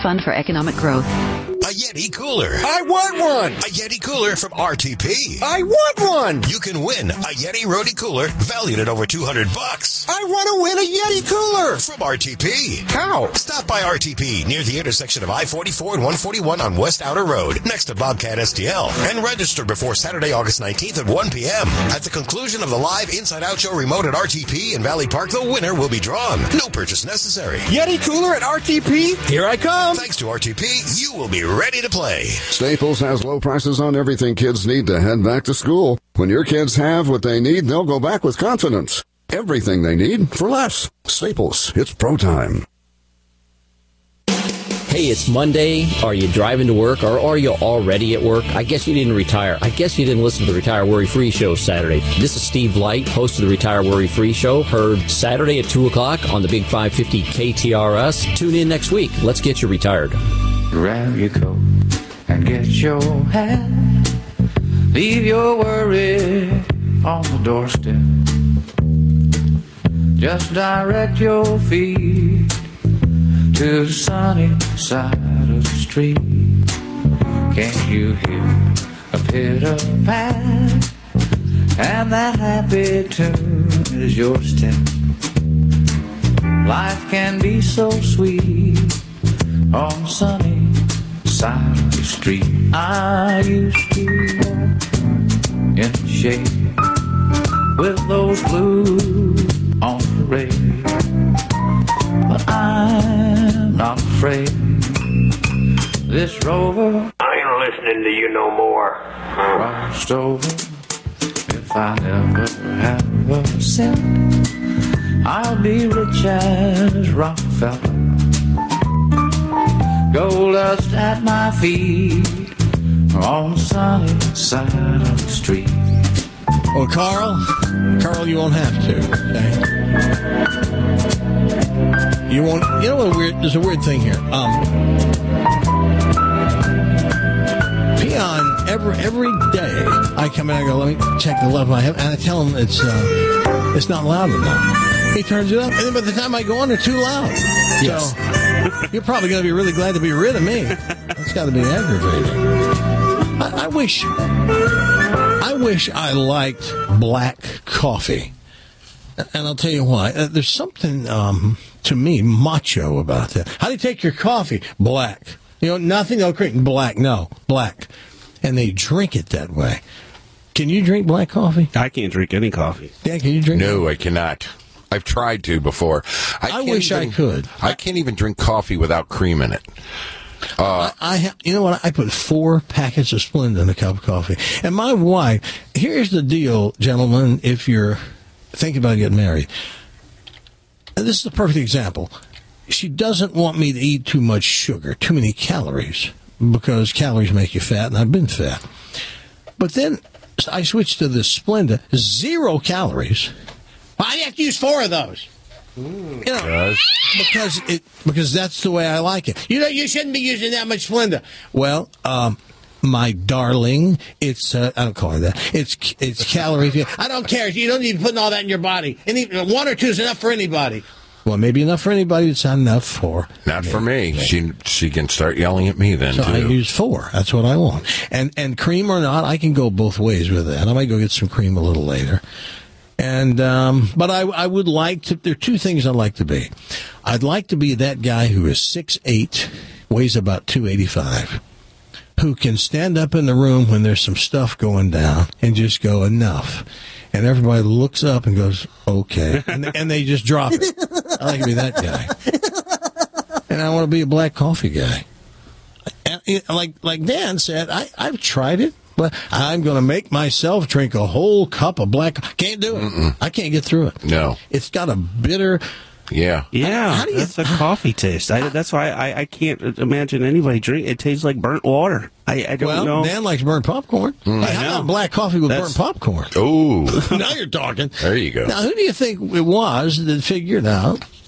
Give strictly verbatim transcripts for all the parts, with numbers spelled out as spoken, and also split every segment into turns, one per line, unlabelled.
Fund for Economic Growth.
A Yeti cooler.
I want one.
A Yeti cooler from R T P.
I want one.
You can win a Yeti Roadie cooler valued at over two hundred bucks.
I want to win a Yeti cooler.
From R T P.
How?
Stop by R T P near the intersection of I forty-four and one forty-one on West Outer Road, next to Bobcat S T L, and register before Saturday, August nineteenth at one p.m. At the conclusion of the live Inside Out Show remote at R T P in Valley Park, the winner will be drawn. No purchase necessary.
Yeti cooler at R T P? Here I come.
Thanks to R T P, you will be ready to play.
Staples has low prices on everything kids need to head back to school. When your kids have what they need, they'll go back with confidence. Everything they need for less. Staples, it's pro time.
Hey, it's Monday. Are you driving to work, or are you already at work? I guess you didn't retire. I guess you didn't listen to the Retire Worry Free Show Saturday. This is Steve Light, host of the Retire Worry Free Show, heard Saturday at two o'clock on the Big five fifty K T R S. Tune in next week. Let's get you retired.
Grab your coat and get your hat. Leave your worry on the doorstep. Just direct your feet to the sunny side of the street. Can't you hear a pitter-pat? And that happy tune is your step. Life can be so sweet on the sunny side of the street. I used to walk in the shade with those blues on parade, but I'm not afraid. This rover,
I ain't listening to you no more.
crossed over. If I never have a cent, I'll be rich as Rockefeller. Gold dust at my feet on the sunny side of the street.
Well, Carl, Carl, you won't have to. Okay? You won't. You know what? A weird. There's a weird thing here. Um, Peon, every every day I come in, I go, let me check the level I have, and I tell him it's uh, it's not loud enough. He turns it up, and then by the time I go on, they're too loud.
Yes.
So you're probably going to be really glad to be rid of me. That's got to be aggravating. I, I wish. I wish I liked black coffee. And I'll tell you why. Uh, there's something, um, to me, macho about that. How do you take your coffee? Black. You know, nothing, no cream. Black. No, black. And they drink it that way. Can you drink black coffee?
I can't drink any coffee.
Dan, can you drink
No, I cannot. I've tried to before. I,
I
can't
wish
even,
I could.
I can't even drink coffee without cream in it. Uh,
I, I ha- you know what? I put four packets of Splenda in a cup of coffee. And my wife, here's the deal, gentlemen, if you're thinking about getting married. And this is the perfect example. She doesn't want me to eat too much sugar, too many calories, because calories make you fat, and I've been fat. But then I switched to the Splenda, zero calories. I have to use four of those. You know, because it because that's the way I like it. You know, you shouldn't be using that much Splenda. Well, um, my darling, it's uh, I don't call it that. It's it's calories. I don't care. You don't need to put all that in your body. Any one or two is enough for anybody. Well, maybe enough for anybody. It's not enough for
not me. for me. She she can start yelling at me then
so
too.
I use four. That's what I want. And and cream or not, I can go both ways with that. I might go get some cream a little later. And, um, but I, I would like to, there are two things I'd like to be. I'd like to be that guy who is six eight, weighs about two eighty-five, who can stand up in the room when there's some stuff going down and just go, enough. And everybody looks up and goes, okay. And they, and they just drop it. I like to be that guy. And I want to be a black coffee guy. And, like, like Dan said, I, I've tried it. But I'm going to make myself drink a whole cup of black. Can't do it. Mm-mm. I can't get through it.
No.
It's got a bitter.
Yeah.
Yeah.
How do you,
that's a coffee taste. I, that's why I, I can't imagine anybody drink. It tastes like burnt water. I, I don't
well,
know.
Dan likes burnt popcorn. Mm. Hey, how about black coffee with
that's,
burnt popcorn?
Oh.
Now you're talking.
There you go.
Now, who do you think it was that figured out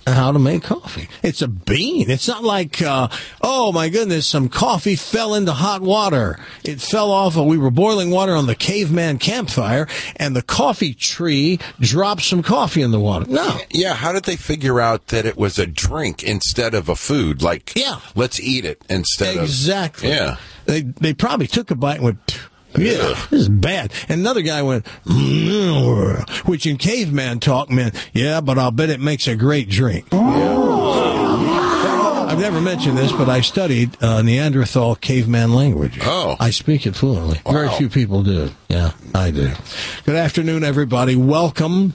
how to make coffee. It's a bean. It's not like, uh, oh my goodness, some coffee fell into hot water. It fell off, we were boiling water on the caveman campfire, and the coffee tree dropped some coffee in the water. No.
Yeah, how did they figure out that it was a drink instead of a food? Like,
yeah.
let's eat it instead
exactly.
of... Exactly. Yeah.
They, they probably took a bite and went... Yeah, this is bad. And another guy went, mm, which in caveman talk meant, yeah, but I'll bet it makes a great drink. Oh. I've never mentioned this, but I studied uh, Neanderthal caveman language.
Oh.
I speak it fluently.
Wow.
Very few people do. Yeah, I do. Good afternoon, everybody. Welcome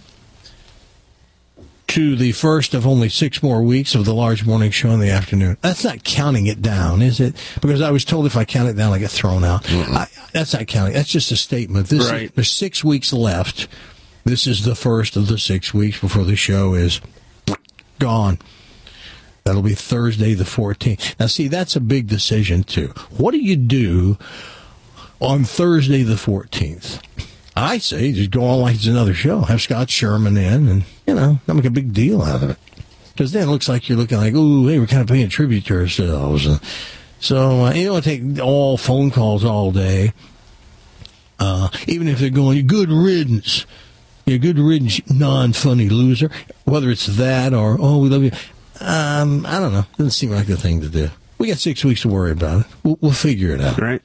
to the first of only six more weeks of the large morning show in the afternoon. That's not counting it down, is it? Because I was told if I count it down, I get thrown out. I, that's not counting. That's just a statement. This
right.
is, there's six weeks left. This is the first of the six weeks before the show is gone. That'll be Thursday the fourteenth. Now, see, that's a big decision, too. What do you do on Thursday the fourteenth? I say just go on like it's another show. Have Scott Sherman in and, you know, not make a big deal out of it. Because then it looks like you're looking like, ooh, hey, we're kind of paying tribute to ourselves. So uh, you don't want to take all phone calls all day. Uh, even if they're going, you're good riddance. You're good riddance, non-funny loser. Whether it's that or, oh, we love you. Um, I don't know. Doesn't seem like the thing to do. We got six weeks to worry about it. We'll, we'll figure it out.
Right.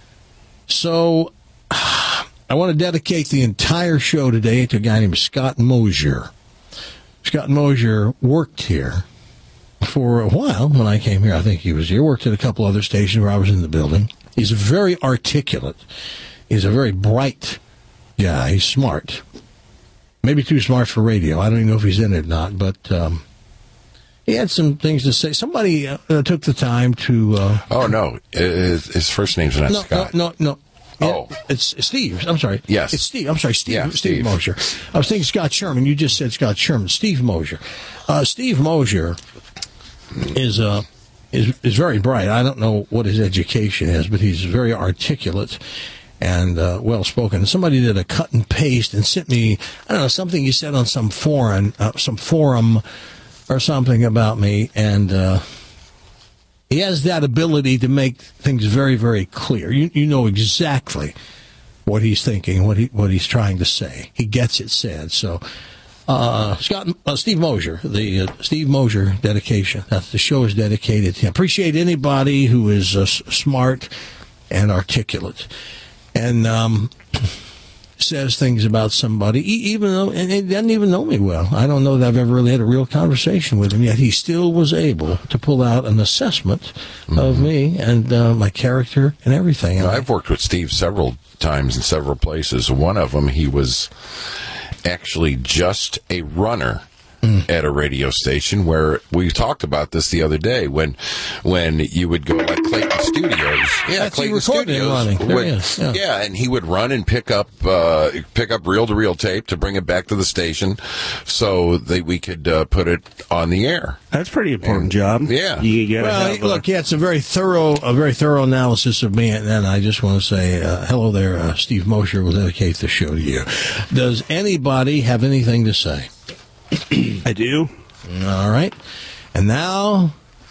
So... I want to dedicate the entire show today to a guy named Scott Mosier. Scott Mosier worked here for a while when I came here. I think he was here. Worked at a couple other stations where I was in the building. He's very articulate. He's a very bright guy. He's smart. Maybe too smart for radio. I don't even know if he's in it or not, but um, he had some things to say. Somebody uh, took the time to... Uh,
oh, no. His, his first name's not
no,
Scott.
No, no, no.
Oh.
Yeah, it's Steve. I'm sorry.
Yes.
It's Steve. I'm sorry, Steve.
Yeah,
Steve.
Steve
Mosier. I was thinking Scott Sherman. You just said Scott Sherman. Steve Mosier. Uh, Steve Mosier is uh, is is very bright. I don't know what his education is, but he's very articulate and uh, well spoken. Somebody did a cut and paste and sent me, I don't know, something he said on some forum, uh, some forum or something about me, and. Uh, He has that ability to make things very, very clear. You you know exactly what he's thinking, what he what he's trying to say. He gets it said. So, uh, Scott, uh, Steve Mosier, the uh, Steve Mosier dedication. That's the show is dedicated to him. Appreciate anybody who is uh, s- smart and articulate, and um, says things about somebody, even though, and he doesn't even know me well. I don't know that I've ever really had a real conversation with him, yet he still was able to pull out an assessment mm-hmm. of me and uh, my character and everything.
You know, I've worked with Steve several times in several places. One of them, he was actually just a runner mm. at a radio station where we talked about this the other day when when you would go like Clayton Studios. Yeah,
That's
Clayton
Studios.
Would,
yeah.
yeah, and he would run and pick up uh, pick up reel-to-reel tape to bring it back to the station so that we could uh, put it on the air.
That's a pretty important and, job.
Yeah.
You gotta
well,
have,
look, yeah, it's a very thorough, a very thorough analysis of me, and then I just want to say, uh, hello there, uh, Steve Mosier. Will dedicate the show to you. Does anybody have anything to say?
I do.
All right, and now,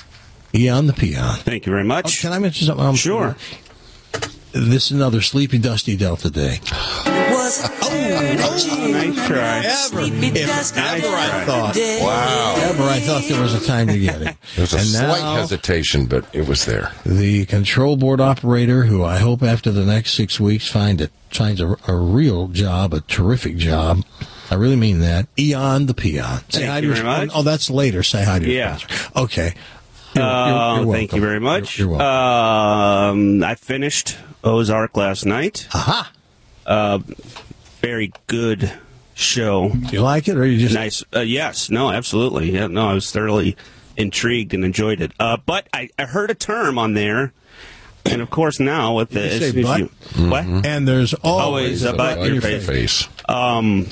Eon the Peon.
Thank you very much.
Oh, can I mention something? I'm
sure.
This is another Sleepy Dusty Delta day.
Was
oh, oh,
nice try.
Ever, if ever I thought,
wow,
ever I thought there was a time to get it.
There was a
and
slight
now,
hesitation, but it was there.
The control board operator, who I hope after the next six weeks find it, finds a, a real job, a terrific job. I really mean that. Eon the Peon. Say
thank
hi
you
to
very
your,
much.
Oh, that's later. Say hi to your
yeah.
sponsor. Okay. You're,
uh,
you're, you're
thank you very much.
You're, you're welcome.
Um, I finished Ozark last night.
Aha.
Uh, very good show.
Do you like it, or you just
nice? Uh, yes. No. Absolutely. Yeah. No. I was thoroughly intrigued and enjoyed it. Uh, but I, I heard a term on there. And of course, now with the
Did you
as
say
as
butt?
you, what?
Mm-hmm. And there's always,
always a butt in your face.
face.
Um,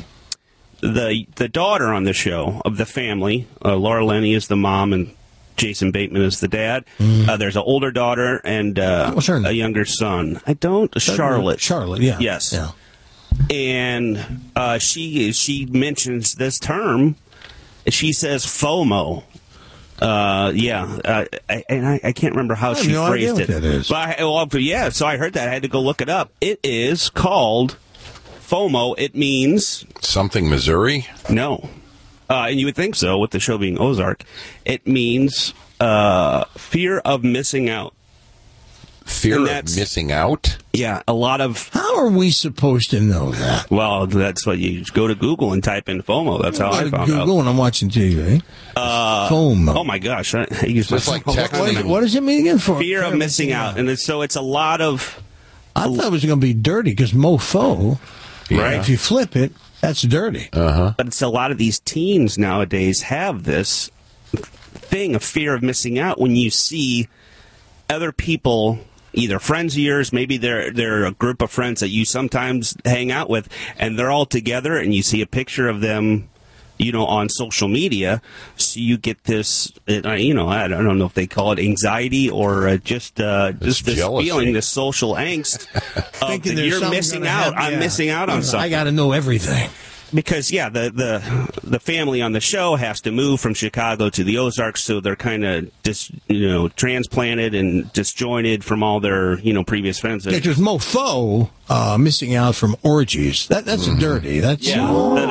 the the daughter on the show of the family, uh, Laura Linney is the mom, and Jason Bateman is the dad. Mm. Uh, there's an older daughter and uh,
What's her name?
a younger son. I don't Charlotte.
Charlotte. Yeah.
Yes.
Yeah.
And uh, she she mentions this term. she says FOMO. Uh, yeah, uh, I, and I, I can't remember how
I have
she
no
phrased
idea
it.
what that is.
But I, well, but yeah, so I heard that. I had to go look it up. It is called FOMO. It means
Something Missouri?
no, uh, and you would think so with the show being Ozark. It means uh, fear of missing out.
Fear
And
of
that's-
missing out?
Yeah, a lot of.
How are we supposed to know that?
Well, that's what you go to Google and type in FOMO. That's how
Go
I
to
found
Google
out.
and I'm watching T V.
Uh,
FOMO.
Oh my gosh! I, I use my
Just like
phone.
texting.
What, is, what does it mean again? For
Fear of missing out, and it's, so it's a lot of.
I thought it was going to be dirty because mofo,
Right.
if you flip it, that's dirty.
Uh-huh.
But it's a lot of these teens nowadays have this thing of fear of missing out when you see other people, either friends of yours, maybe they're they're a group of friends that you sometimes hang out with, and they're all together, and you see a picture of them, you know, on social media. So you get this, uh, you know, I don't know if they call it anxiety or uh, just uh, just this
jealousy.
feeling, this social angst of
Thinking
that
there's
you're
something
missing
gonna
out.
happen.
I'm
Yeah.
missing out on something.
I got to know everything.
Because yeah, the, the the family on the show has to move from Chicago to the Ozarks, so they're kind of dis, you know transplanted and disjointed from all their you know previous friends.
Yeah, because mofo, uh, missing out from orgies, that that's dirty. That's
Yeah, that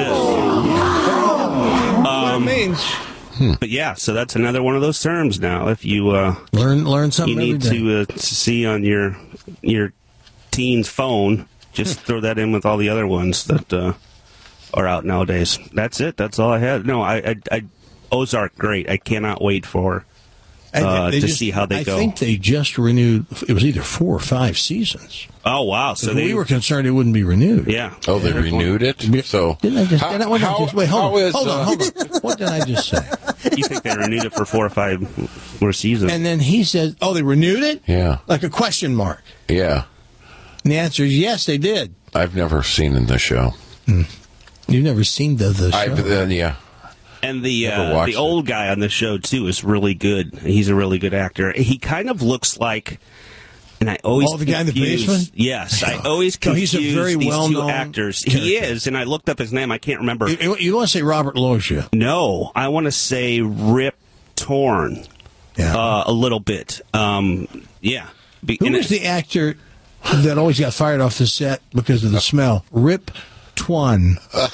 is.
what it means.
But yeah, so that's another one of those terms now. If you uh,
Learn learn something
you need
every day.
to, uh, to see on your your teen's phone, just throw that in with all the other ones that uh, are out nowadays. That's it. That's all I had. No, I, I, I Ozark, great. I cannot wait for
And
uh,
they
to
just-
see how they
I
go.
think they just renewed. It was either four or five seasons.
Oh wow! So
So
they
we were concerned it wouldn't be renewed.
yeah.
Oh, they renewed it? So,
Didn't I just?
how-
didn't I, what did I
how-
just wait, hold
how
on,
is,
hold on,
uh,
hold on. What did I just say?
You think they renewed it for four or five more seasons?
And then he says, "Oh, they renewed it."
Yeah.
Like a question mark.
Yeah.
And the answer is yes, they did.
I've never seen in the show.
You've never seen the the show.
I've, uh, yeah.
And the
Never
uh,
watched
the old guy on the show too is really good. He's a really good actor. He kind of looks like, and I always
Oh, the guy in the
confuse-
basement?
Yes, I always
So he's
confuse
a very
these two
well-known
actors. He
character.
is, and I looked up his name. I can't remember.
You, you- you want to say Robert Loggia?
No, I want to say Rip Torn.
Yeah.
Uh, a little bit. Um, yeah. Be-
Who
and
was
it-
the actor that always got fired off the set because of the smell? Rip Twan.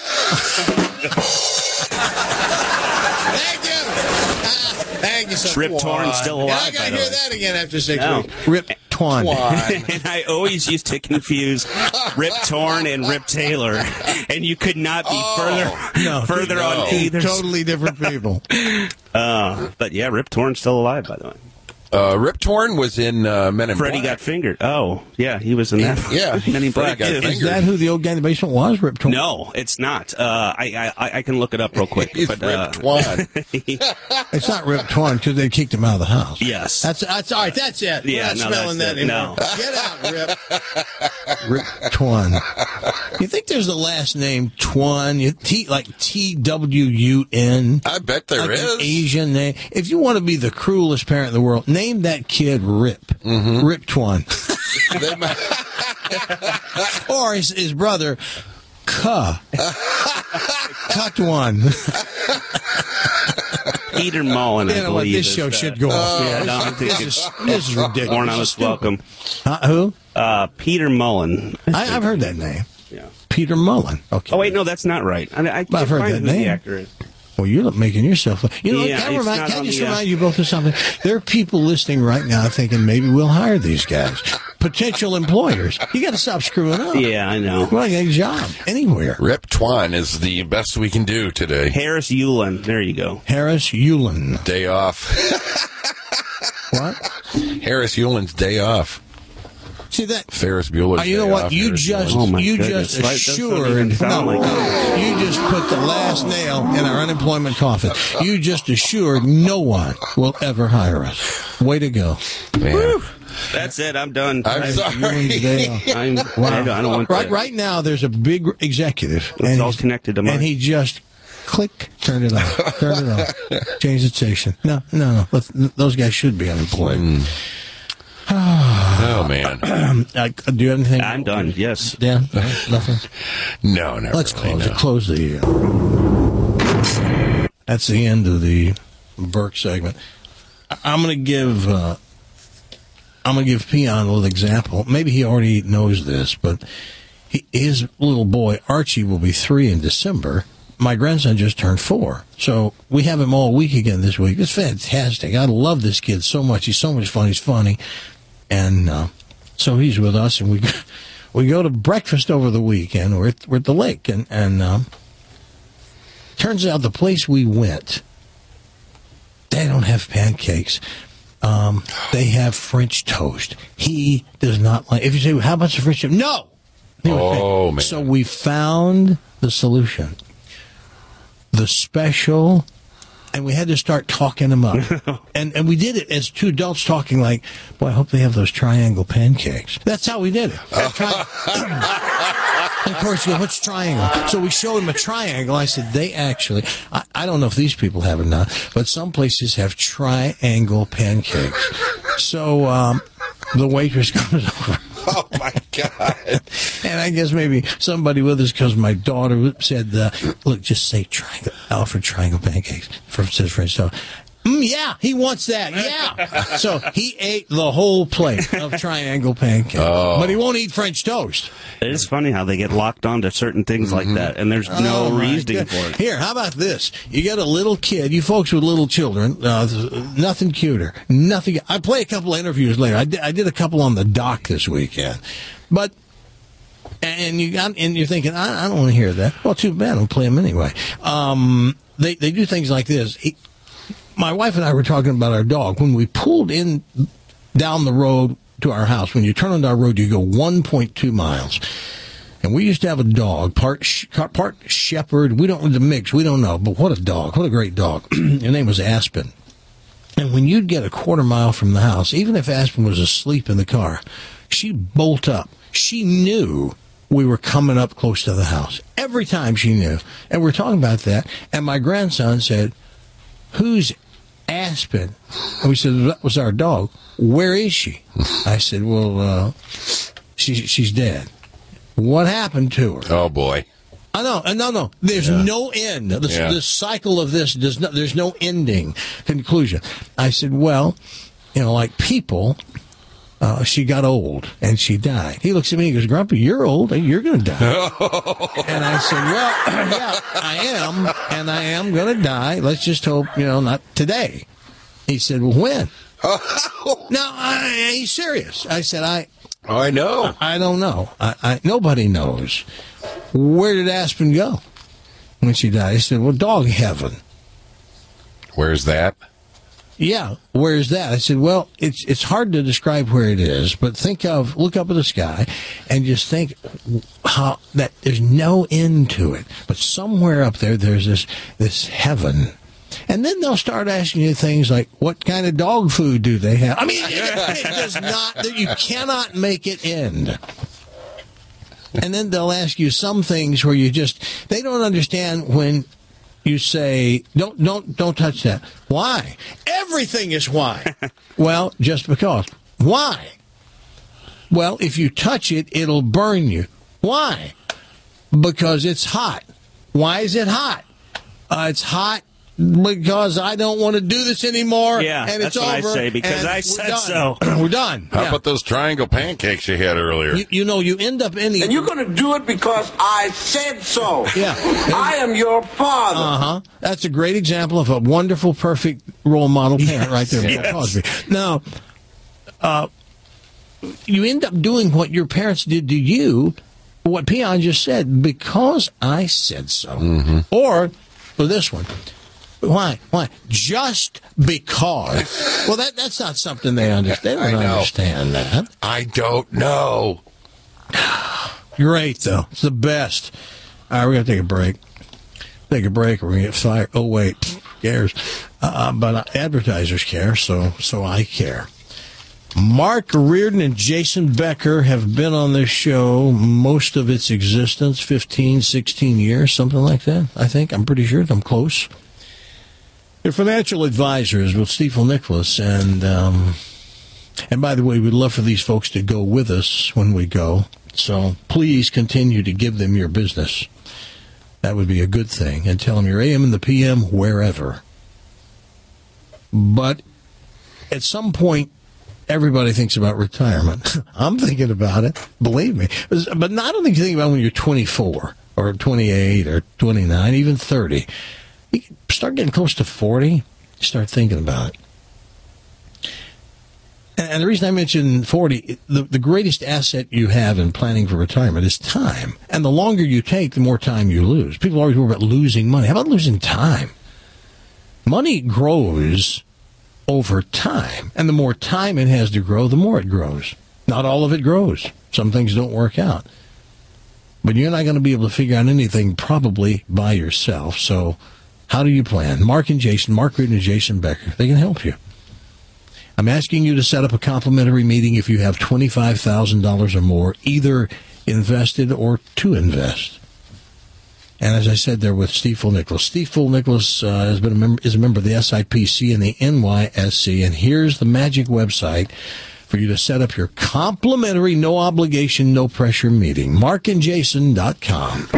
Thank you. Thank you so
Rip
much.
Torn still alive,
I
by
gotta
the
hear
way.
that again after six
No.
weeks. Rip Twan.
and I always used to confuse Rip Torn and Rip Taylor, and you could not be further
No,
further
no.
on either.
Totally different people.
Uh, but yeah, Rip Torn's still alive, by the way.
Uh, Rip Torn was in uh, Men in
Freddie
Black.
got fingered. Oh, yeah, he was in that.
Yeah,
Men in
Freddie
Black.
got
too.
fingered.
Is that who the old guy in the basement was? Rip Torn?
No, it's not. Uh, I, I I can look it up real quick.
He's
but,
Rip
uh,
Twan.
It's not Rip Torn because they kicked him out of the house.
Yes.
That's that's all right. That's it.
Yeah,
We're not
no,
smelling
that's
that
it.
anymore.
No.
Get out, Rip. Rip Twan. You think there's a last name Twan? You, T like T W U N.
I bet there
like
is.
An Asian name. If you want to be the cruelest parent in the world, name that kid Rip.
Mm-hmm.
Rip Twan.
They might-
Or his, his brother, Ka. Katwan.
Peter Mullen, I
You know what?
believe.
This
is
show
that.
should go off.
Yeah, no, I think
this,
it's
is, this is ridiculous.
Born on
This
us
is stupid.
welcome.
Uh, who?
Uh, Peter Mullen.
I, I've heard that name.
Yeah.
Peter Mullen. Okay.
Oh wait, no, that's not right. I, I can't
I've heard
find
that
who
name.
the actor is.
Well, you're making yourself. You know,
Yeah,
can I,
it's
remind,
not
can I
on
just
the, uh,
remind you both of something? There are people listening right now thinking maybe we'll hire these guys. Potential employers. You got to stop screwing up.
Yeah, I know.
Well, get a job anywhere.
Rip Twan is the best we can do today.
Harris Yulin. There you go.
Harris Yulin.
Day off.
What?
Harris Yulin's day off.
See that?
Ferris Bueller's
Uh, you know
day
what?
off,
You
Harris
just
Yulin's.
Oh, my
you
goodness.
just
Right, that's not
assured
even sound
no,
like
no. You just put the last nail in our unemployment coffin. You just assured no one will ever hire us. Way to go.
Man.
That's it. I'm done.
I'm
I-
sorry.
Yulin's day off.
I'm,
Wow.
I, don't, I don't want
Right,
that.
right now, there's a big executive.
It's all
he's-
connected to mine.
And he just click, turn it off, turn it off, change the station. No, no, no. Let's, those guys should be unemployed.
Mm. Oh, man.
Uh, do you have anything?
I'm done. Yes.
Dan? No, nothing.
No, never
Let's
really,
close
no.
it. Close the. Uh, That's the end of the Burke segment. I'm going to give uh, I'm going to give Peon a little example. Maybe he already knows this, but he, his little boy Archie will be three in December. My grandson just turned four, so we have him all week again this week. It's fantastic. I love this kid so much. He's so much fun. He's funny, and uh, so he's with us, and we we go to breakfast over the weekend. We're at, we're at the lake, and and um, turns out the place we went, they don't have pancakes. Um, they have French toast. He does not like. If you say, well, "How about the French toast?" No.
Oh man!
So we found the solution. The special, and we had to start talking them up. and and we did it as two adults talking like, boy, I hope they have those triangle pancakes. That's how we did it. Tri- and of course, he goes, what's triangle? So we showed him a triangle. I said, they actually, I, I don't know if these people have it now, but some places have triangle pancakes. So um, the waitress comes over.
Oh, my God.
And I guess maybe somebody with us, because my daughter said, uh, look, just say triangle, Alfred triangle pancakes. From says French toast. Mm, yeah, he wants that. Yeah. So he ate the whole plate of triangle pancakes. Oh. But he won't eat French toast.
It is funny how they get locked onto certain things mm-hmm. like that, and there's no
oh
reasoning for it.
Here, how about this? You get a little kid, you folks with little children, uh, nothing cuter. Nothing. I play a couple of interviews later. I did, I did a couple on the dock this weekend. But, and, you got, and you're thinking, I, I don't want to hear that. Well, too bad. I'll play them anyway. Um, they, they do things like this. He, my wife and I were talking about our dog. When we pulled in down the road to our house, when you turn on our road, you go one point two miles. And we used to have a dog, part part shepherd. We don't, the mix, we don't know. But what a dog. What a great dog. Her name was Aspen. And when you'd get a quarter mile from the house, even if Aspen was asleep in the car, she'd bolt up. She knew we were coming up close to the house. Every time she knew. And we're talking about that. And my grandson said, who's Aspen? And we said, that was our dog. Where is she? I said, well, uh, she, she's dead. What happened to her?
Oh, boy.
I know. No, no. There's yeah. no end. The, yeah. the cycle of this, does not, there's no ending conclusion. I said, well, you know, like people, uh, she got old and she died. He looks at me and goes, Grumpy, you're old and you're going to die. And I said, well, yeah, I am, and I am going to die. Let's just hope, you know, not today. He said, well, when? No, I, he's serious. I said, I...
Oh, I know.
I, I don't know. I, I nobody knows. Where did Aspen go when she died? He said, well, dog heaven.
Where's that?
Yeah, where's that? I said, well, it's it's hard to describe where it is, but think of, look up at the sky and just think how that there's no end to it. But somewhere up there, there's this this heaven. And then they'll start asking you things like, what kind of dog food do they have? I mean, it, it does not, you cannot make it end. And then they'll ask you some things where you just, they don't understand when you say, don't, don't, don't touch that. Why? Everything is why. Well, just because. Why? Well, if you touch it, it'll burn you. Why? Because it's hot. Why is it hot? Uh, it's hot because I don't want to do this anymore.
Yeah,
and
that's
it's
what
over,
I say, because I said
done.
so.
We're done.
How
yeah.
about those triangle pancakes you had earlier?
You, you know, you end up ending...
And you're going to do it because I said so.
Yeah.
I am your father.
Uh-huh. That's a great example of a wonderful, perfect role model parent yes, right there, yes. Bill Cosby. Now, uh, you end up doing what your parents did to you, what Peon just said, because I said so.
Mm-hmm.
Or, for this one... Why? Why? Just because. Well, that that's not something they understand. They don't understand that.
I don't know.
Great, though. It's the best. All right, we're going to take a break. Take a break or we're going to get fired. Oh, wait. Who cares? Uh, but advertisers care, so so I care. Mark Reardon and Jason Becker have been on this show most of its existence, fifteen, sixteen years, something like that, I think. I'm pretty sure. I'm close. They're financial advisors with Stifel Nicolaus, and um, and by the way, we'd love for these folks to go with us when we go. So please continue to give them your business. That would be a good thing. And tell them your A M and the P M wherever. But at some point, everybody thinks about retirement. I'm thinking about it, believe me. But not only think about when you're twenty-four or twenty-eight or twenty-nine, even thirty. You start getting close to forty, start thinking about it. And the reason I mentioned forty, the, the greatest asset you have in planning for retirement is time. And the longer you take, the more time you lose. People always worry about losing money. How about losing time? Money grows over time. And the more time it has to grow, the more it grows. Not all of it grows. Some things don't work out. But you're not going to be able to figure out anything probably by yourself. So how do you plan? Mark and Jason, Mark Reed and Jason Becker, they can help you. I'm asking you to set up a complimentary meeting if you have twenty-five thousand dollars or more, either invested or to invest. And as I said there with Steve Full-Nicholas, Steve Full-Nicholas uh, has been a member, is a member of the S I P C and the N Y S C, and here's the magic website for you to set up your complimentary, no obligation, no pressure meeting. mark and jason dot com.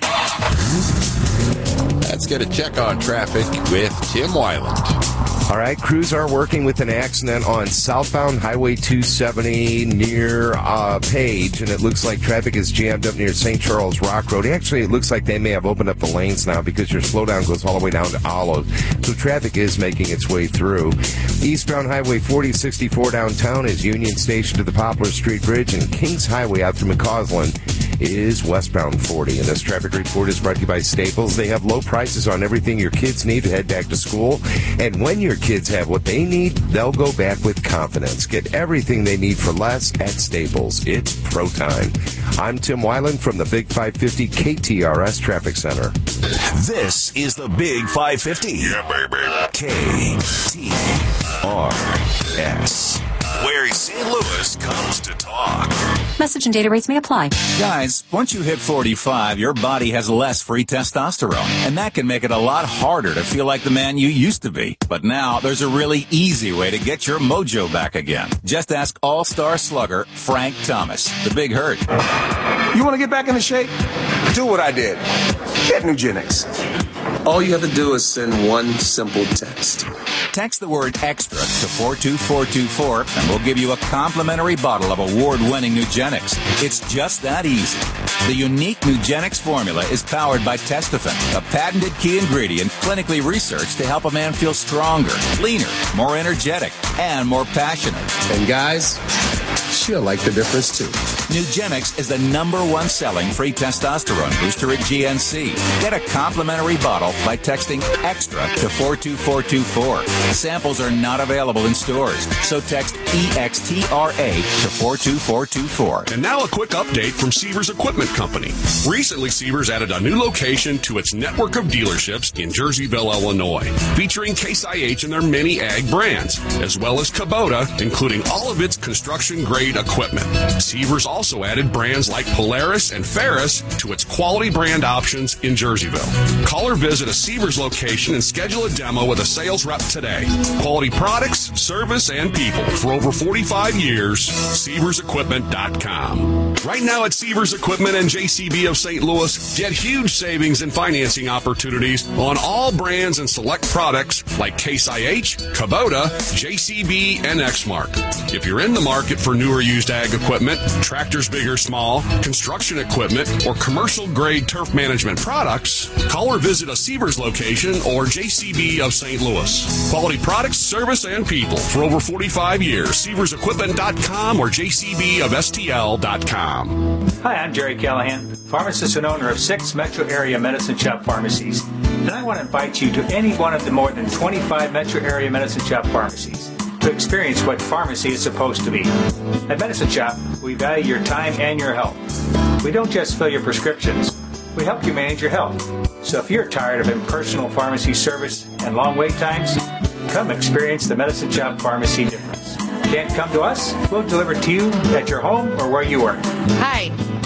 Let's get a check on traffic with Tim Weiland.
All right, crews are working with an accident on southbound Highway two seventy near uh, Page, and it looks like traffic is jammed up near Saint Charles Rock Road. Actually, it looks like they may have opened up the lanes now because your slowdown goes all the way down to Olive. So traffic is making its way through. Eastbound Highway forty sixty-four downtown is Union Station to the Poplar Street Bridge, and Kings Highway out through McCausland is westbound forty. And this traffic report is brought to you by Staples. They have low prices on everything your kids need to head back to school. And when your kids have what they need, they'll go back with confidence. Get everything they need for less at Staples. It's pro time. I'm Tim Weiland from the Big five fifty K T R S Traffic Center.
This is the Big five fifty. Yeah, baby. K T R S. Where Saint Louis comes to talk.
Message and data rates may apply.
Guys, once you hit forty-five, your body has less free testosterone, and that can make it a lot harder to feel like the man you used to be. But now, there's a really easy way to get your mojo back again. Just ask All-Star slugger Frank Thomas, the Big Hurt.
You want to get back into shape? Do what I did. Get Nugenix. All you have to do is send one simple text.
Text the word extra to four two four two four, and we'll give you a complimentary bottle of award-winning Nugenix. It's just that easy. The unique Nugenix formula is powered by Testofen, a patented key ingredient clinically researched to help a man feel stronger, leaner, more energetic, and more passionate.
And guys, she'll like the difference too.
Nugenix is the number one selling free testosterone booster at G N C. Get a complimentary bottle by texting extra to four two four two four. Samples are not available in stores, so text E X T R A to four two four two four.
And now a quick update from Sievers Equipment Company. Recently, Sievers added a new location to its network of dealerships in Jerseyville, Illinois, featuring Case I H and their many ag brands, as well as Kubota, including all of its construction-grade equipment. Sievers also added brands like Polaris and Ferris to its quality brand options in Jerseyville. Call or visit a Sievers location and schedule a demo with a sales rep today. Quality products, service, and people for over forty-five years. Sievers Equipment dot com. Right now at Sievers Equipment and J C B of Saint Louis, get huge savings and financing opportunities on all brands and select products like Case I H, Kubota, J C B, and Exmark. If you're in the market for newer used ag equipment, tractors big or small, construction equipment, or commercial-grade turf management products, call or visit a Sievers location or J C B of Saint Louis. Quality products, service, and people for over forty-five years. Sievers Equipment dot com or J C B of S T L dot com.
Hi, I'm Jerry Callahan, pharmacist and owner of six metro area medicine shop pharmacies. And I want to invite you to any one of the more than twenty-five metro area medicine shop pharmacies to experience what pharmacy is supposed to be. At Medicine Shop, we value your time and your health. We don't just fill your prescriptions, we help you manage your health. So if you're tired of impersonal pharmacy service and long wait times, come experience the Medicine Shop pharmacy difference. Can't come to us? We'll deliver to you at your home or where you work.
Hi,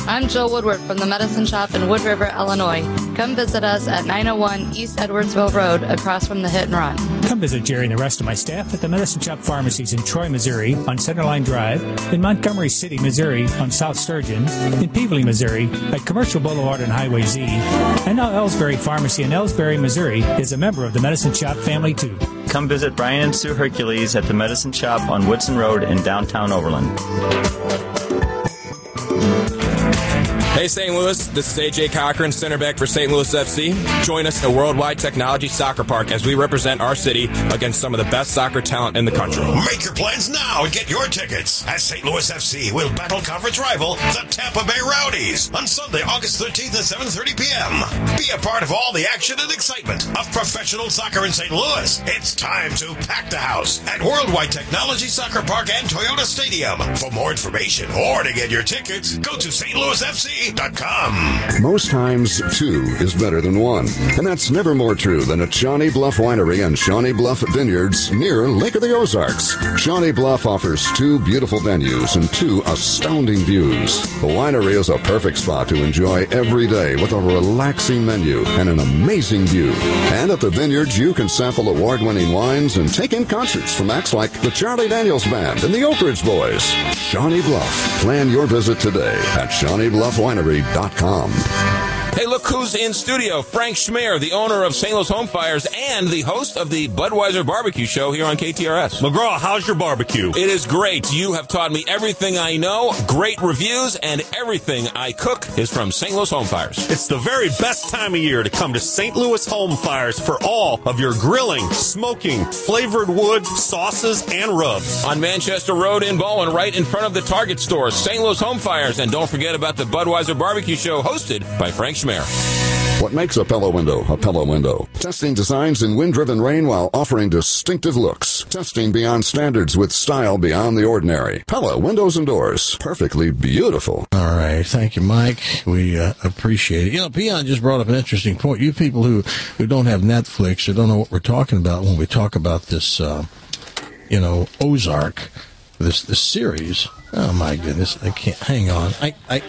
I'm Jill Woodward from the Medicine Shop in Wood River, Illinois. Come visit us at nine oh one East Edwardsville Road, across from the Hit and Run.
Come visit Jerry and the rest of my staff at the Medicine Shop Pharmacies in Troy, Missouri on Centerline Drive, in Montgomery City, Missouri on South Sturgeon, in Peevely, Missouri at Commercial Boulevard and Highway Z, and now Ellsbury Pharmacy in Ellsbury, Missouri is a member of the Medicine Shop family too.
Come visit Brian and Sue Hercules at the Medicine Shop on Woodson Road in downtown Overland.
Hey Saint Louis, this is A J Cochran, center back for Saint Louis F C. Join us at Worldwide Technology Soccer Park as we represent our city against some of the best soccer talent in the country.
Make your plans now and get your tickets as Saint Louis F C will battle conference rival, the Tampa Bay Rowdies, on Sunday, August thirteenth at seven thirty p.m. Be a part of all the action and excitement of professional soccer in Saint Louis. It's time to pack the house at Worldwide Technology Soccer Park and Toyota Stadium. For more information or to get your tickets, go to S T Louis F C dot com.
Most times, two is better than one. And that's never more true than at Shawnee Bluff Winery and Shawnee Bluff Vineyards near Lake of the Ozarks. Shawnee Bluff offers two beautiful venues and two astounding views. The winery is a perfect spot to enjoy every day with a relaxing menu and an amazing view. And at the Vineyards, you can sample award-winning wines and take in concerts from acts like the Charlie Daniels Band and the Oak Ridge Boys. Shawnee Bluff. Plan your visit today at Shawnee Bluff Winery dot com.
Hey, look who's in studio. Frank Schmear, the owner of Saint Louis Home Fires and the host of the Budweiser Barbecue Show here on K T R S.
McGraw, how's your barbecue?
It is great. You have taught me everything I know, great reviews, and everything I cook is from Saint Louis Home Fires.
It's the very best time of year to come to Saint Louis Home Fires for all of your grilling, smoking, flavored wood, sauces, and rubs.
On Manchester Road in Bowen, right in front of the Target store, Saint Louis Home Fires. And don't forget about the Budweiser Barbecue Show hosted by Frank Schmear.
What makes a Pella window a Pella window? Testing designs in wind-driven rain while offering distinctive looks. Testing beyond standards with style beyond the ordinary. Pella windows and doors. Perfectly beautiful.
All right. Thank you, Mike. We uh, appreciate it. You know, Peon just brought up an interesting point. You people who, who don't have Netflix or don't know what we're talking about when we talk about this, uh, you know, Ozark, this, this series. Oh, my goodness. I can't. Hang on. I... I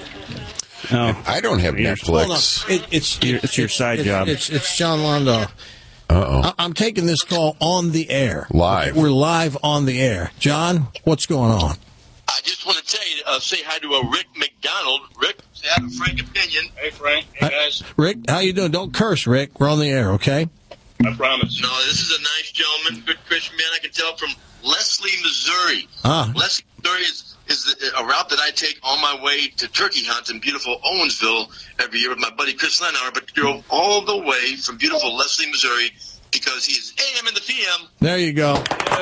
No,
I don't have Netflix.
It, it's,
it's it's your side
it's,
job.
It's it's John Londo.
Uh-oh.
I, I'm taking this call on the air.
Live.
We're live on the air. John, what's going on?
I just want to tell you, uh, say hi to a Rick McDonald. Rick, say hi to Frank Opinion. Hey, Frank. Hey, guys.
Uh, Rick, how you doing? Don't curse, Rick. We're on the air, okay?
I promise. No, this is a nice gentleman, good Christian man. I can tell from Leslie, Missouri.
Ah.
Leslie, Missouri is is a route that I take on my way to turkey hunt in beautiful Owensville every year with my buddy Chris Lenauer, but drove all the way from beautiful Leslie, Missouri, because he is A M in the P M.
There you go.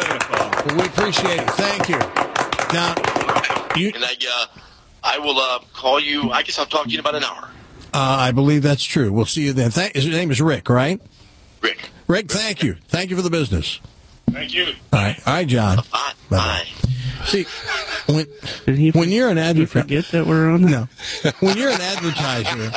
Well, we appreciate it. Thank you. Now, you...
And I, uh, I will uh, call you, I guess I'll talk to you in about an hour.
Uh, I believe that's true. We'll see you then. Thank, his name is Rick, right?
Rick.
Rick, thank you. Thank you for the business.
Thank you.
All right. All right, John.
Bye.
Bye. See, when,
Did he,
when you're an advertiser,
forget that we're on?
No, when you're an advertiser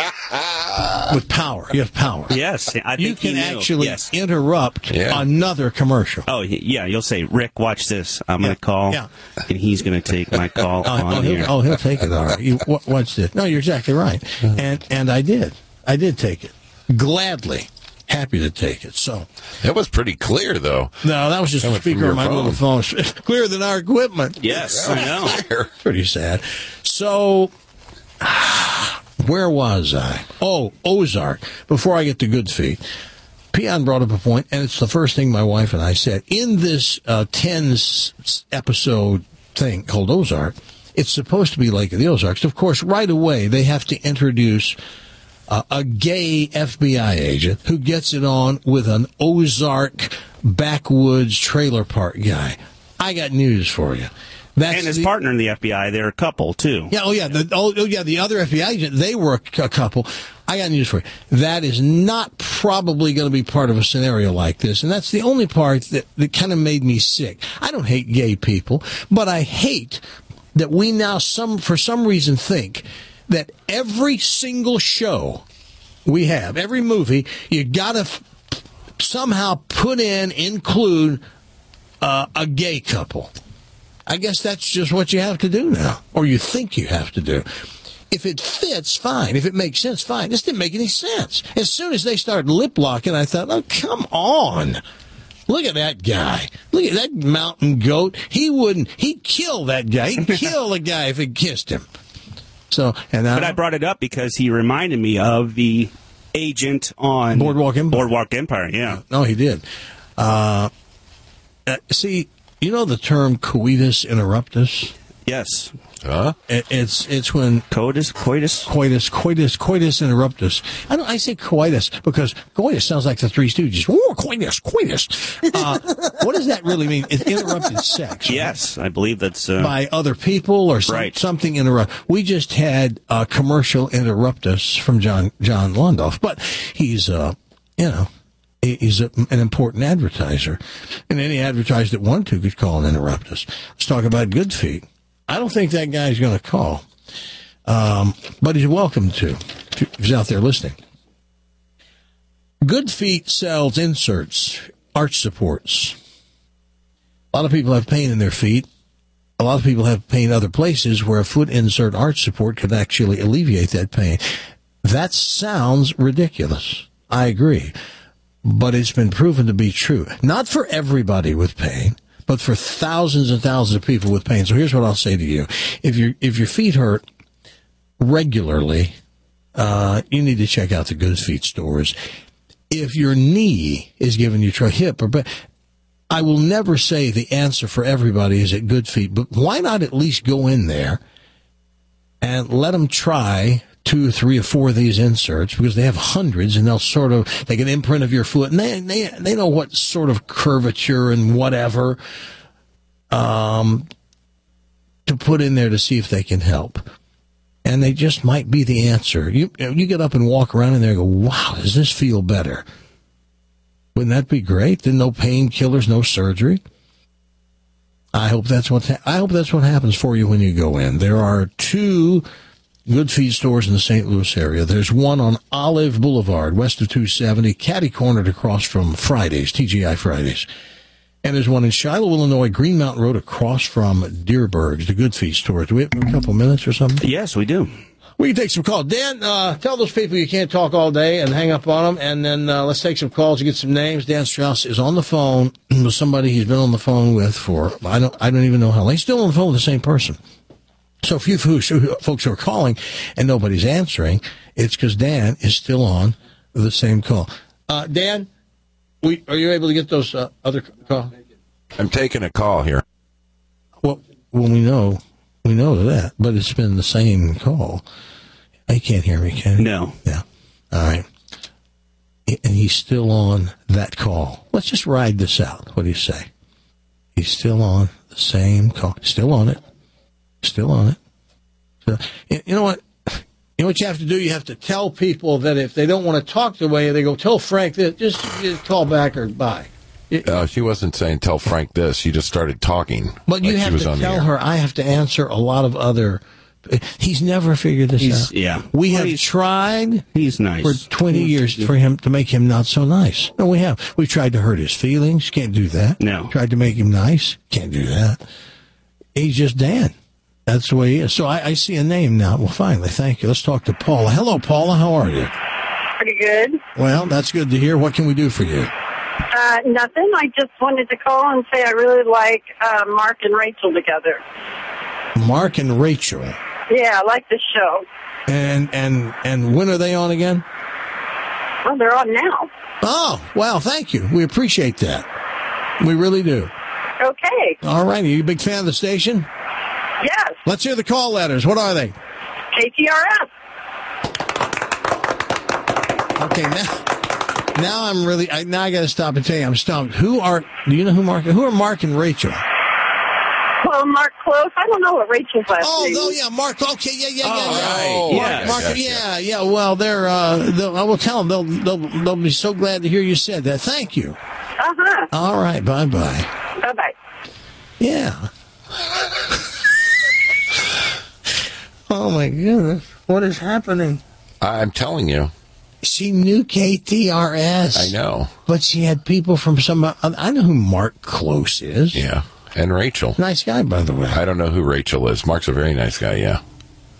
with power, you have power.
Yes, I think
you can
he knew.
actually
yes.
interrupt
yeah.
another commercial.
Oh yeah, you'll say, Rick, watch this. I'm
Yeah.
going to call,
Yeah.
and he's going to take my call
Oh,
on
oh,
here.
he'll, oh, he'll take it. All right. You, what, what's this? No, you're exactly right. And and I did. I did take it gladly. Happy to take it. So
That was pretty clear, though.
no, that was just
That
a
went from
speaker
your
on my
phone.
little phone. Clearer than our equipment.
Yes, I know.
Pretty sad. So, where was I? Oh, Ozark. Before I get to Good Feet, Peon brought up a point, and it's the first thing my wife and I said. In this uh, ten-episode thing called Ozark, it's supposed to be Lake of the Ozarks. Of course, right away, they have to introduce uh, a gay F B I agent who gets it on with an Ozark backwoods trailer park guy. I got news for you. That's
and his
the,
partner in the F B I, they're a couple, too.
Yeah, oh, yeah. The, oh, oh, yeah, the other F B I agent, they were a, a couple. I got news for you. That is not probably going to be part of a scenario like this, and that's the only part that, that kind of made me sick. I don't hate gay people, but I hate that we now, some for some reason, think that every single show we have, every movie, you got to f- somehow put in, include uh, a gay couple. I guess that's just what you have to do now, or you think you have to do. If it fits, fine. If it makes sense, fine. This didn't make any sense. As soon as they started lip locking, I thought, oh, come on. Look at that guy. Look at that mountain goat. He wouldn't, he'd kill that guy. He'd kill a guy if he kissed him. So, and I,
But I brought it up because he reminded me of the agent on
Boardwalk Empire.
Boardwalk Empire, yeah.
No, he did. Uh, uh, see, you know the term coitus interruptus?
Yes.
Huh?
It, it's it's when
coitus coitus
coitus coitus coitus interruptus. I don't. I say coitus because coitus sounds like the Three Stooges. Oh, coitus coitus. Uh, what does that really mean? It's interrupted sex. Right?
Yes, I believe that's uh,
by other people or some,
right.
something interrupt. We just had a commercial interruptus from John John Londoff, but he's uh you know. He's a, an important advertiser, and any advertiser that wanted to could call and interrupt us. Let's talk about Good Feet. I don't think that guy's going to call, um, but he's welcome to if he's out there listening. Good Feet sells inserts, arch supports. A lot of people have pain in their feet. A lot of people have pain other places where a foot insert arch support could actually alleviate that pain. That sounds ridiculous. I agree. But it's been proven to be true. Not for everybody with pain, but for thousands and thousands of people with pain. So here's what I'll say to you. If your if your feet hurt regularly, uh, you need to check out the Good Feet stores. If your knee is giving you trouble, hip or back, I will never say the answer for everybody is at Good Feet, but why not at least go in there and let them try two or three or four of these inserts, because they have hundreds, and they'll sort of take an imprint of your foot, and they they, they know what sort of curvature and whatever um, to put in there to see if they can help. And they just might be the answer. You you get up and walk around in there and go, wow, does this feel better? Wouldn't that be great? Then no painkillers, no surgery. I hope that's what ha- I hope that's what happens for you when you go in. There are two Good Feet stores in the Saint Louis area. There's one on Olive Boulevard, west of two seventy, catty-cornered across from Fridays, T G I Fridays. And there's one in Shiloh, Illinois, Green Mountain Road, across from Deerberg's, the Good Feet store. Do we have a couple minutes or something?
Yes, we do.
We can take some calls. Dan, uh, tell those people you can't talk all day and hang up on them, and then uh, let's take some calls and get some names. Dan Strauss is on the phone with somebody he's been on the phone with for, I don't, I don't even know how long. He's still on the phone with the same person. So if you folks who are calling and nobody's answering, it's because Dan is still on the same call. Uh, Dan, we, are you able to get those uh, other calls?
I'm taking a call here.
Well, well, we know, we know that, but it's been the same call. You can't hear me, can you?
No.
Yeah. All right. And he's still on that call. Let's just ride this out. What do you say? He's still on the same call. Still on it. Still on it. So, you know what? You know what you have to do? You have to tell people that if they don't want to talk the way they go, tell Frank this. Just, just call back or bye.
Uh, she wasn't saying tell Frank this. She just started talking.
But you
like
have to tell her I have to answer a lot of other. He's never figured this
he's,
out.
Yeah,
we
well,
have tried.
He's nice
for twenty years for him to make him not so nice. No, we have. We've tried to hurt his feelings. Can't do that.
No.
Tried to make him nice. Can't do that. He's just Dan. That's the way he is. So I, I see a name now. Well, finally, thank you. Let's talk to Paula. Hello, Paula. How are you?
Pretty good.
Well, that's good to hear. What can we do for you?
Uh, nothing. I just wanted to call and say I really like uh, Mark and Rachel together.
Mark and Rachel.
Yeah, I like the show.
And and and when are they on again?
Well, they're on now.
Oh, wow. Thank you. We appreciate that. We really do.
Okay.
All right. Are you a big fan of the station?
Yes.
Let's hear the call letters. What are they?
K T R S.
Okay, now, now I'm really, I, now I got to stop and tell you, I'm stumped. Who are, do you know who Mark, who are Mark and Rachel?
Well, Mark Close. I don't know what Rachel's last
oh,
name.
Oh, yeah, Mark. Okay, yeah, yeah, yeah,
oh,
yeah.
Right.
Oh,
yes.
Mark, Mark,
yes,
yeah, yeah. Well, they're, uh, they'll, I will tell them. They'll, they'll, they'll be so glad to hear you said that. Thank you.
Uh-huh.
All right, bye-bye.
Bye-bye.
Yeah. Oh, my goodness. What is happening?
I'm telling you.
She knew K T R S.
I know.
But she had people from some... I know who Mark Close is.
Yeah. And Rachel.
Nice guy, by the way.
I don't know who Rachel is. Mark's a very nice guy, yeah.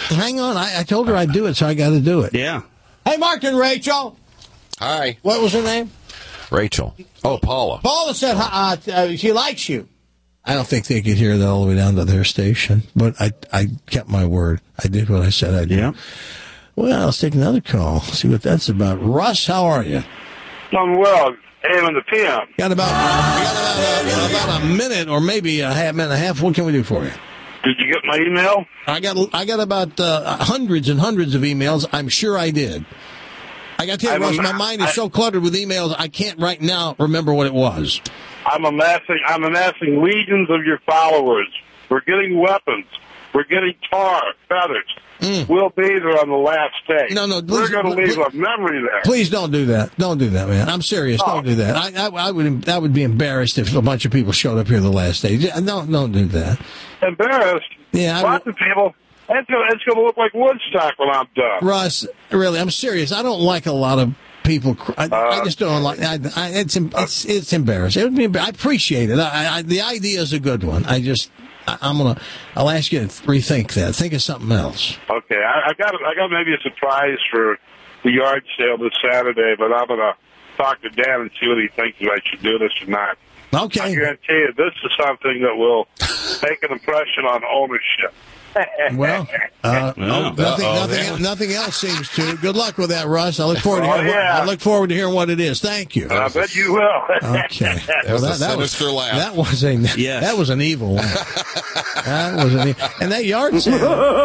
Hang on. I, I told her I'd do it, so I got to do it.
Yeah.
Hey, Mark and Rachel.
Hi.
What was her name?
Rachel. Oh, Paula.
Paula said uh, uh, she likes you. I don't think they could hear that all the way down to their station, but I I kept my word. I did what I said I'd do.
Yeah.
Well, let's take another call. See what that's about. Russ, how are you?
I'm well. A M and the P M.
Got about, got about, a, about a minute or maybe a half minute and a half. What can we do for you?
Did you get my email?
I got I got about uh, hundreds and hundreds of emails. I'm sure I did. I got to tell you, Russ, my mind is I, so cluttered with emails, I can't right now remember what it was.
I'm amassing, I'm amassing legions of your followers. We're getting weapons. We're getting tar, feathers. Mm. We'll be there on the last day.
No, no,
please, we're going to leave
please,
a memory there.
Please don't do that. Don't do that, man. I'm serious. Oh. Don't do that. I, I, I would, I would be embarrassed if a bunch of people showed up here the last day. Don't, don't do that.
Embarrassed?
Yeah,
lots of people. It's going it's to look like Woodstock when I'm done.
Russ, really, I'm serious. I don't like a lot of people. I, uh, I just don't like. I, I, it's it's it's embarrassing. It would be. I appreciate it. I, I, the idea is a good one. I just. I, I'm gonna. I'll ask you to rethink that. Think of something else.
Okay, I, I got. I got maybe a surprise for the yard sale this Saturday, but I'm gonna talk to Dan and see what he thinks if I should do this or not.
Okay.
I guarantee you, this is something that will make an impression on ownership.
Well, uh,
well
nothing,
uh-oh,
nothing,
yeah.
nothing else seems to. Good luck with that, Russ. I look forward to
oh,
hearing.
Yeah.
What, I look forward to hearing what it is. Thank you.
I bet you will.
Okay.
That was well, that, a sinister
that was,
laugh.
That was a.
Yes.
That was an evil one. That was an. And that yard sale.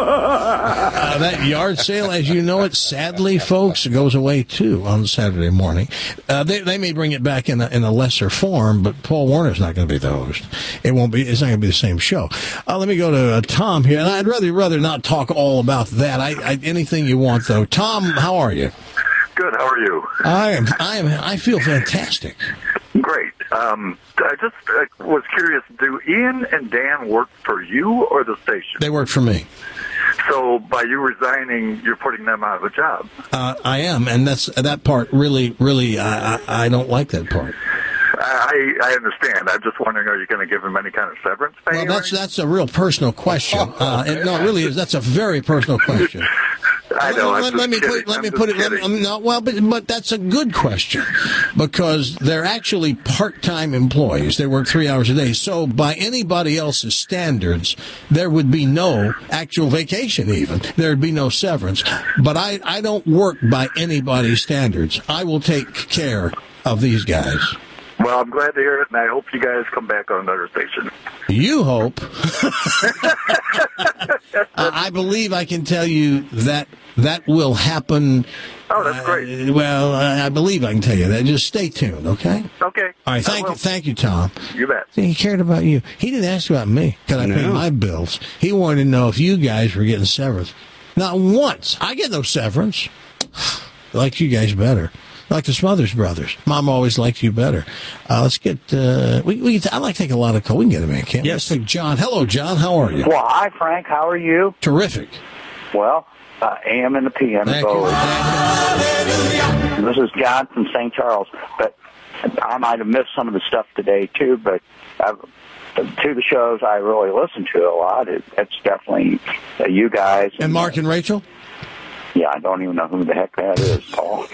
uh, that yard sale, as you know it, sadly, folks, goes away too on Saturday morning. Uh, they they may bring it back in a, in a lesser form, but Paul Warner's not going to be the host. It won't be. It's not going to be the same show. Uh, let me go to uh, Tom here, and I'd rather rather not talk all about that. I, I anything you want though. Tom, how are you?
Good. How are you?
I am. I am. I feel fantastic.
Great. Um, I just uh, was curious. Do Ian and Dan work for you or the station?
They work for me.
So by you resigning, you're putting them out of a job.
Uh, I am, and that's that part. Really, really, I, I, I don't like that part.
I, I understand. I'm just wondering, are you going to give him any kind of severance pay?
Well, that's that's a real personal question. Uh, and no, it really is. That's a very personal question.
I know.
Let, let me put let me put it. Let me, no, well, but but that's a good question because they're actually part-time employees. They work three hours a day. So by anybody else's standards, there would be no actual vacation. Even there'd be no severance. But I I don't work by anybody's standards. I will take care of these guys.
Well, I'm glad to hear it, and I hope you guys come back on another station.
You hope. I believe I can tell you that that will happen.
Oh, that's great.
Uh, well, I believe I can tell you that. Just stay tuned, okay?
Okay.
All right. Thank you, thank you, Tom.
You bet.
See, he cared about you. He didn't ask about me because I
No.
paid my bills. He wanted to know if you guys were getting severance. Not once. I get no severance. I like you guys better. Like the Smothers Brothers. Mom always liked you better. Uh, let's get, uh, we, we, I like to take a lot of calls. We can get him in, can't we? Yes. Let's take John. Hello, John. How are you?
Well, hi, Frank. How are you?
Terrific.
Well, uh, A M and the P M as always. This is John from Saint Charles. But I might have missed some of the stuff today, too, but I've, to the shows I really listen to a lot. It, it's definitely uh, you guys.
And, and Mark and Rachel?
Yeah, I don't even know who the heck that is, Paul.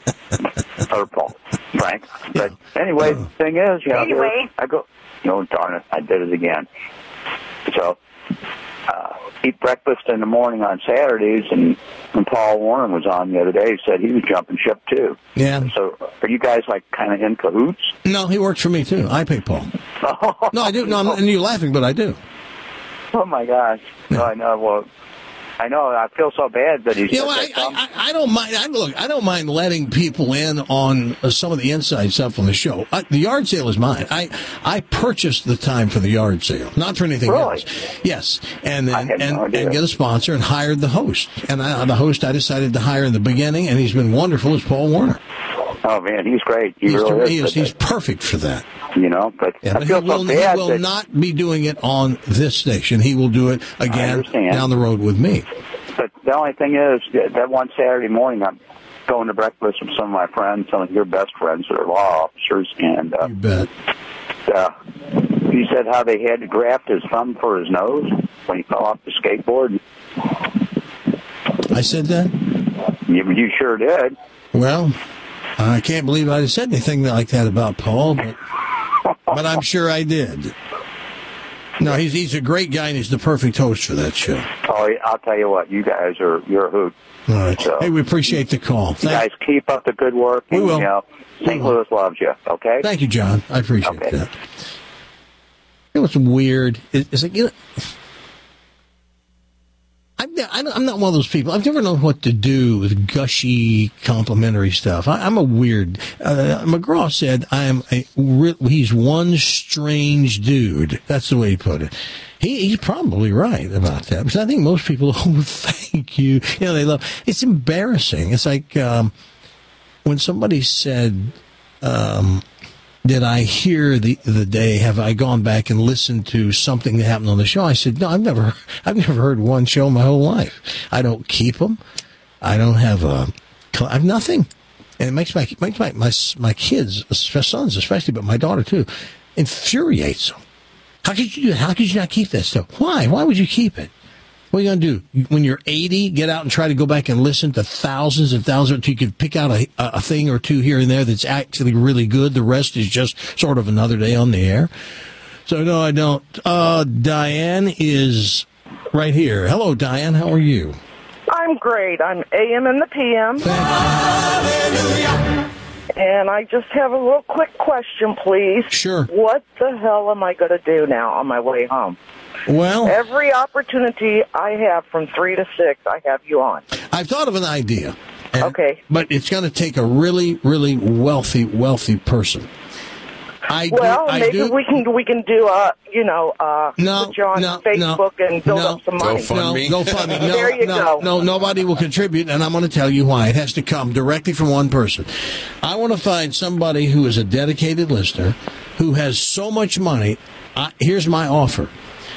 or Paul, Frank. But anyway, the thing is, you know,
Anyway.
I go, no, darn it, I did it again. So, uh, eat breakfast in the morning on Saturdays, and when Paul Warren was on the other day, he said he was jumping ship too.
Yeah.
So, are you guys like kind of in cahoots?
No, he works for me too. I pay Paul. No, I do. No, I'm, and you're laughing, but I do.
Oh my gosh! No, I know. Well, I know. I feel so bad that he's.
You know, I, I, I don't mind. I, look, I don't mind letting people in on uh, some of the inside stuff on the show. I, the yard sale is mine. I I purchased the time for the yard sale, not for anything
Really?
else. Yes, and then and,
no idea.
and get a sponsor and hired the host. And I, the host I decided to hire in the beginning, and he's been wonderful. Is Paul Warner.
Oh man, he's great. He
He's,
really is.
he is
but-
he's perfect for that.
You know, but
Yeah,
I
but he
feel
will,
so
he
bad
will
that
not be doing it on this station. He will do it again
understand.
down the road with me.
But the only thing is, that that one Saturday morning, I'm going to breakfast with some of my friends, some of your best friends that are law officers, and uh,
You bet.
uh, he said how they had to graft his thumb for his nose when he fell off the skateboard.
I said that?
You, you sure did.
Well, I can't believe I said anything like that about Paul, but but I'm sure I did. No, he's he's a great guy, and he's the perfect host for that show.
Oh, I'll tell you what, you guys are you're a hoot.
All right.
So,
hey, we appreciate the call.
You
Thank-
guys keep up the good work.
We
and,
will.
You know, Saint Louis loves you. Okay.
Thank you, John. I appreciate
okay.
that. You know what's weird? It's like, you know, I'm, I'm not one of those people. I've never known what to do with gushy, complimentary stuff. I, I'm a weird. Uh, McGraw said I'm a. He's one strange dude. That's the way he put it. He, he's probably right about that, because I think most people, oh, thank you. You know, they love. It's embarrassing. It's like um, when somebody said, um, "Did I hear the the day? Have I gone back and listened to something that happened on the show?" I said, "No, I've never, I've never heard one show my whole life. I don't keep them. I don't have a, I have nothing." And it makes my makes my my, my kids, my sons especially, but my daughter too, infuriates them. How could you do that? How could you not keep that stuff? Why? Why would you keep it? What are you going to do? When you're eighty, get out and try to go back and listen to thousands and thousands until you can pick out a, a thing or two here and there that's actually really good. The rest is just sort of another day on the air. So, no, I don't. Uh, Diane is right here. Hello, Diane. How are you?
I'm great. I'm A M and the P M. And I just have a real quick question, please.
Sure.
What the hell am I going to do now on my way home?
Well,
every opportunity I have from three to six, I have you on.
I've thought of an idea. And,
okay.
But it's going to take a really, really wealthy, wealthy person. I
well,
do, I
maybe
do.
we can we can do uh you know uh
no,
put you on
no,
Facebook
no,
and build
no,
up some money.
No, go fund me. No,
there you
no,
go.
No, nobody will contribute, and I'm going to tell you why. It has to come directly from one person. I want to find somebody who is a dedicated listener, who has so much money. I, here's my offer.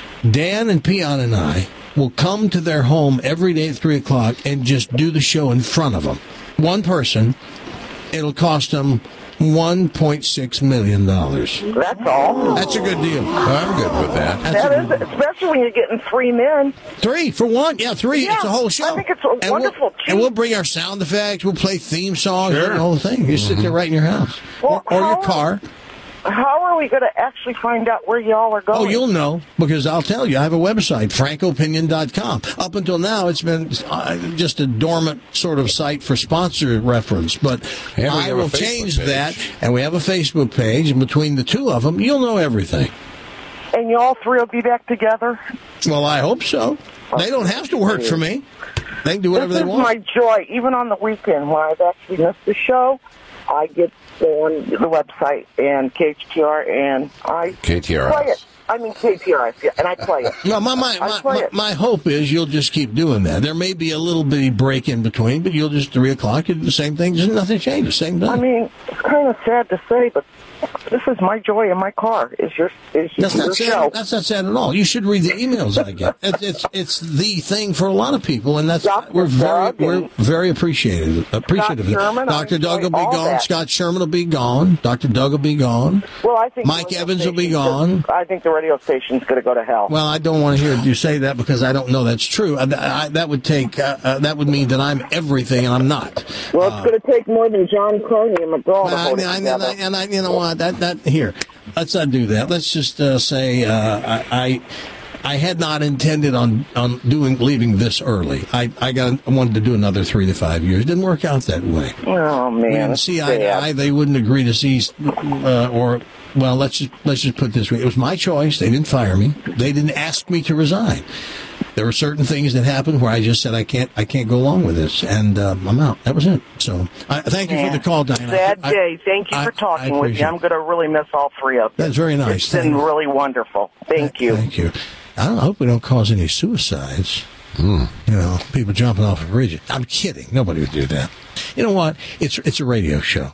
Dan and Peon and I will come to their home every day at three o'clock and just do the show in front of them. One person. It'll cost them one point six million dollars.
That's all.
That's a good deal.
I'm good with that.
That's that is, especially when you're getting three men.
Three for one? Yeah, three.
Yeah,
it's a whole show.
I think it's a
and
wonderful.
We'll, and we'll bring our sound effects. We'll play theme songs.
Sure.
And the whole thing. You sit there right in your house.
Well,
or or your
how-
car.
How are we going to actually find out where y'all are going?
Oh, you'll know, because I'll tell you. I have a website, frank opinion dot com. Up until now, it's been uh, just a dormant sort of site for sponsor reference. But
And we
I
have a
will
Facebook
change
page.
that, and we have a Facebook page, and between the two of them, you'll know everything.
And y'all three will be back together?
Well, I hope so. They don't have to work for me. They can do whatever
this
they want.
This is my joy. Even on the weekend when I've actually missed the show, I get on the website and K T R and I
K T R S.
play it. I mean K T R S, yeah, and I play it.
No, my my,
I
my,
play
my,
it.
my hope is you'll just keep doing that. There may be a little bitty break in between, but you'll just, three o'clock, you do the same thing. Just nothing changes, same thing.
I mean, it's kind of sad to say, but this is my joy in my car. Is your is
That's
your
not
show?
sad. That's not sad at all. You should read the emails I get. It's it's, it's the thing for a lot of people, and that's we're very we're very appreciative appreciative of it.
Sherman, I
Doctor Doug will
enjoy
be
all
gone.
that.
Scott Sherman will be gone. Doctor Doug will be gone.
Well, I think
Mike
the radio
Evans will be
station's
gone.
just- I think the radio station's going to go to hell.
Well, I don't want to hear you say that because I don't know that's true. I, I, that would take uh, uh, that would mean that I'm everything and I'm not.
Well, it's going to take more than John Crony and McGraw to
I,
hold it
I,
together.
I, and I, you know what? That that here. Let's not do that. Let's just uh, say uh, I, I I had not intended on, on doing leaving this early. I I got I wanted to do another three to five years. Didn't work out that way.
Oh man,
We didn't
that's
see eye to
sad.
eye. They wouldn't agree to see, uh, or well, let's just let's just put it this way: it was my choice. They didn't fire me. They didn't ask me to resign. There were certain things that happened where I just said I can't I can't go along with this, and um, I'm out. That was it. So I thank you
Yeah.
for the call, Diana.
Sad
I-
day. Thank you
I-
for
I
talking with me.
appreciate
I'm going to really miss all three of you.
That's very nice.
It's been
Thank-
really wonderful. Thank you.
Thank you. I, don't, I hope we don't cause any suicides. You know, people jumping off a bridge. I'm kidding. Nobody would do that. You know what? It's it's a radio show.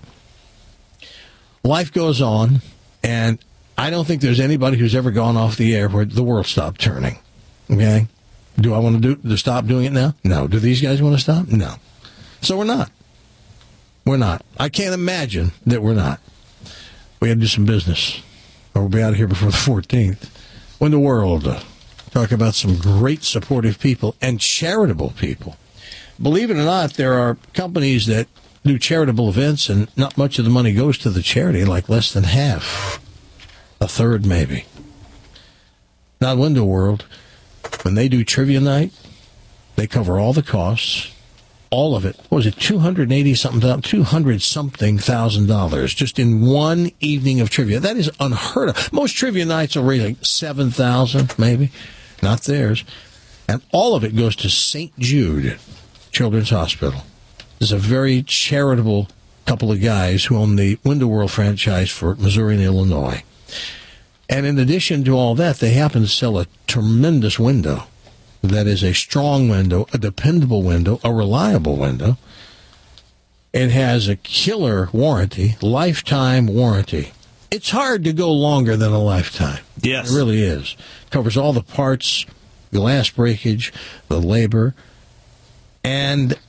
Life goes on, and I don't think there's anybody who's ever gone off the air where the world stopped turning. Okay? Do I want to do to stop doing it now? No. Do these guys want to stop? No. So we're not. We're not. I can't imagine that we're not. We had to do some business, or we'll be out of here before the fourteenth. When the world uh, talk about some great supportive people and charitable people. believe it or not, there are companies that do charitable events and not much of the money goes to the charity, like less than half. A third, maybe. Not Window World. When they do trivia night, they cover all the costs, all of it. What was it, two hundred eighty something, two hundred something thousand dollars just in one evening of trivia. That is unheard of. Most trivia nights are really like seven thousand, maybe. Not theirs. And all of it goes to Saint Jude Children's Hospital. This is a very charitable couple of guys who own the Window World franchise for Missouri and Illinois. And in addition to all that, they happen to sell a tremendous window that is a strong window, a dependable window, a reliable window. It has a killer warranty, lifetime warranty. It's hard to go longer than a lifetime.
Yes.
It really is. Covers all the parts, glass breakage, the labor. And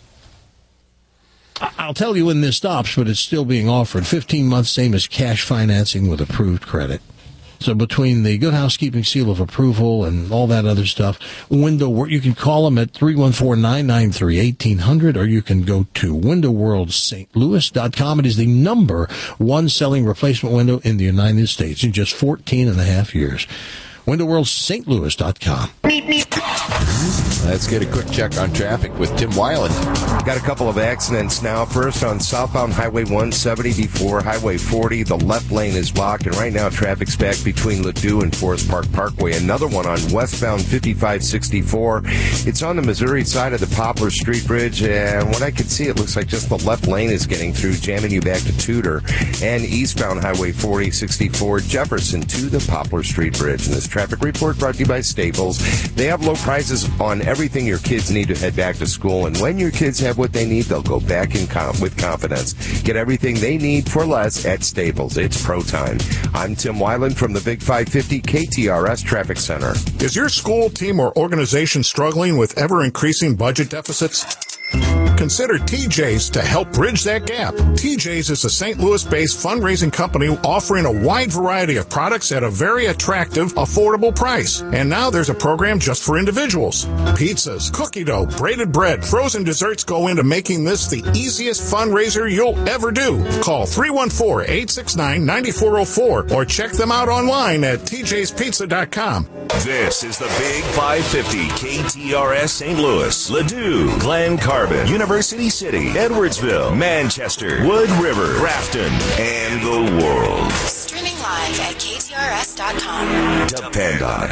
I'll tell you when this stops, but it's still being offered. fifteen months, same as cash financing with approved credit. So between the Good Housekeeping seal of approval and all that other stuff, Window, you can call them at three one four, nine nine three, one eight hundred, or you can go to window world st louis dot com. It is the number one selling replacement window in the United States in just fourteen and a half years. window world st louis dot com.
Let's get a quick check on traffic with Tim Weiland.
Got a couple of accidents now. First on southbound Highway one seventy before Highway forty. The left lane is blocked, and right now traffic's back between Ladue and Forest Park Parkway. Another one on westbound fifty-five sixty-four. It's on the Missouri side of the Poplar Street Bridge, and what I can see, it looks like just the left lane is getting through, jamming you back to Tudor. And eastbound Highway forty sixty-four Jefferson to the Poplar Street Bridge. And this traffic report brought to you by Staples. They have low prices on everything your kids need to head back to school, and when your kids have what they need, they'll go back in com- with confidence. Get everything they need for less at Staples. It's pro time. I'm Tim Weiland from the Big five fifty K T R S Traffic Center.
Is your school, team, or organization struggling with ever-increasing budget deficits? Consider T J's to help bridge that gap. T J's is a Saint Louis-based fundraising company offering a wide variety of products at a very attractive, affordable price. And now there's a program just for individuals. Pizzas, cookie dough, braided bread, frozen desserts go into making this the easiest fundraiser you'll ever do. Call three one four, eight six nine, nine four zero four or check them out online at t j's pizza dot com.
This is the Big five fifty K T R S Saint Louis, Ladue, Glen Carbon, University City, Edwardsville, Manchester, Wood River, Grafton, and the world.
Streaming live at k t r s dot com.
Depend on it.